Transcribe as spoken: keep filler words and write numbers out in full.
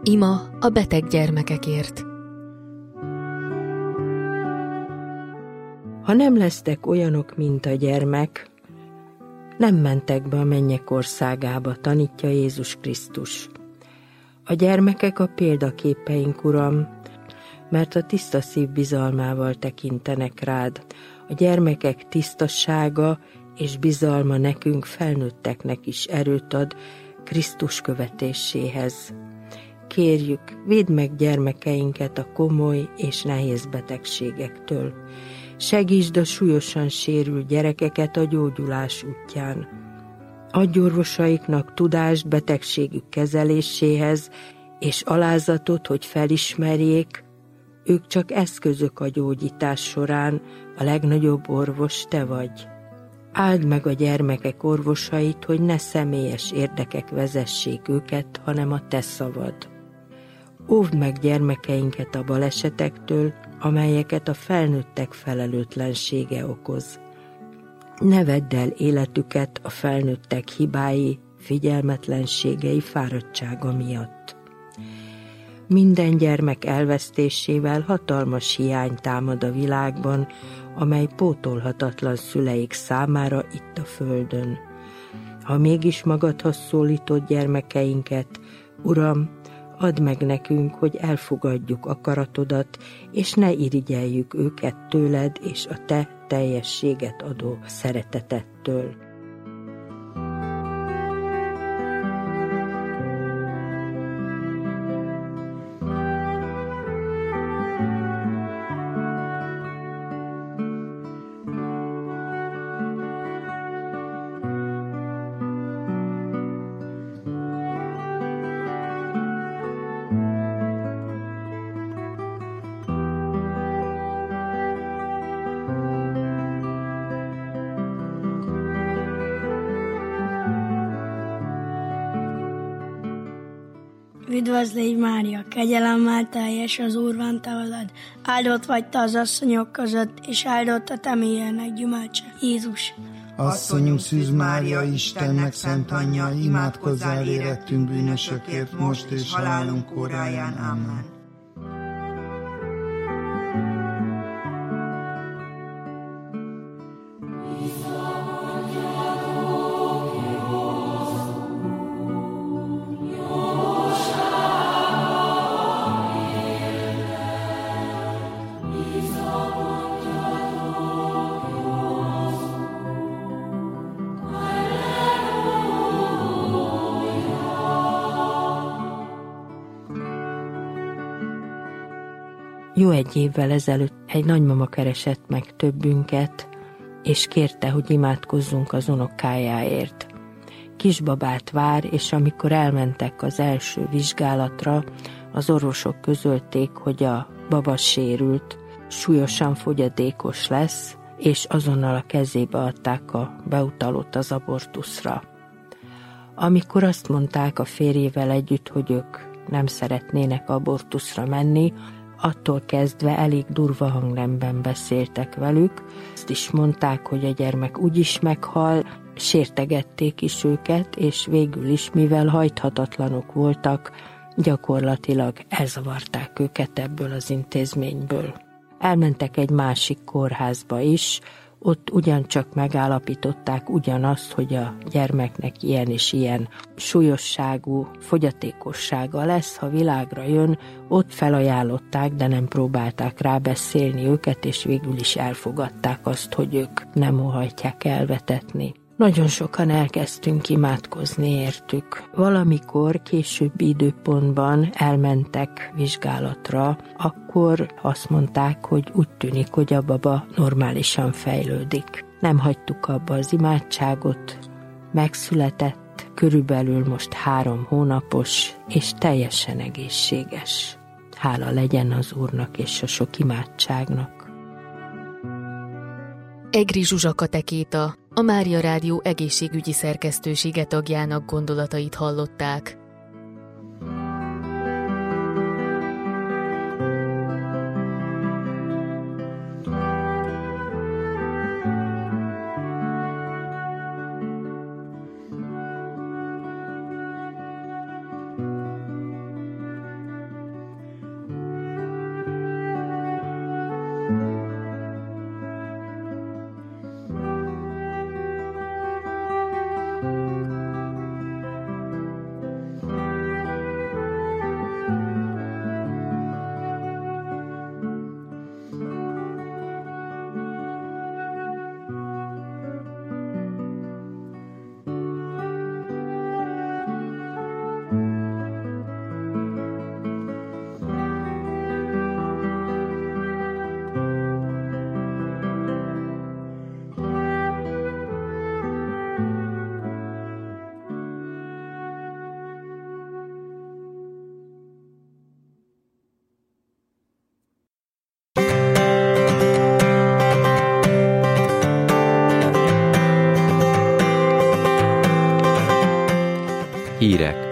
Ima a beteg gyermekekért. Ha nem lesztek olyanok, mint a gyermek, nem mentek be a mennyek országába, tanítja Jézus Krisztus. A gyermekek a példaképeink, Uram, mert a tiszta szív bizalmával tekintenek rád. A gyermekek tisztasága és bizalma nekünk felnőtteknek is erőt ad Krisztus követéséhez. Kérjük, védd meg gyermekeinket a komoly és nehéz betegségektől. Segítsd a súlyosan sérült gyerekeket a gyógyulás útján. Adj orvosaiknak tudást betegségük kezeléséhez, és alázatot, hogy felismerjék, ők csak eszközök a gyógyítás során, a legnagyobb orvos te vagy. Áld meg a gyermekek orvosait, hogy ne személyes érdekek vezessék őket, hanem a te szavad. Óvd meg gyermekeinket a balesetektől, amelyeket a felnőttek felelőtlensége okoz. Ne vedd el életüket a felnőttek hibái, figyelmetlenségei, fáradtsága miatt. Minden gyermek elvesztésével hatalmas hiány támad a világban, amely pótolhatatlan szüleik számára itt a földön. Ha mégis magadhoz szólítod gyermekeinket, Uram, add meg nekünk, hogy elfogadjuk akaratodat, és ne irigyeljük őket tőled és a te teljességet adó szeretetettől. Üdvözlégy Mária, kegyelemmel teljes, az Úr van te veled, áldott vagy te az asszonyok között, és áldott a te mélyének gyümölcse, Jézus. Asszonyunk Szűz Mária, Istennek szent anyja, imádkozzál érettünk bűnösökért, most és halálunk óráján. Amen. Jó egy évvel ezelőtt egy nagymama keresett meg többünket, és kérte, hogy imádkozzunk az unokájáért. Kisbabát vár, és amikor elmentek az első vizsgálatra, az orvosok közölték, hogy a baba sérült, súlyosan fogyatékos lesz, és azonnal a kezébe adták a beutalót az abortuszra. Amikor azt mondták a férjével együtt, hogy ők nem szeretnének abortuszra menni, attól kezdve elég durva hangnemben beszéltek velük. Azt is mondták, hogy a gyermek úgyis meghal, sértegették is őket, és végül is, mivel hajthatatlanok voltak, gyakorlatilag elzavarták őket ebből az intézményből. Elmentek egy másik kórházba is, ott ugyancsak megállapították ugyanazt, hogy a gyermeknek ilyen és ilyen súlyosságú fogyatékossága lesz, ha világra jön. Ott felajánlották, de nem próbálták rábeszélni őket, és végül is elfogadták azt, hogy ők nem óhajtják elvetetni. Nagyon sokan elkezdtünk imádkozni értük. Valamikor későbbi időpontban elmentek vizsgálatra, akkor azt mondták, hogy úgy tűnik, hogy a baba normálisan fejlődik. Nem hagytuk abba az imádságot, megszületett, körülbelül most három hónapos, és teljesen egészséges. Hála legyen az Úrnak és a sok imádságnak. Egri Zsuzsa katekéta, a Mária Rádió egészségügyi szerkesztősége tagjának gondolatait hallották. Hírek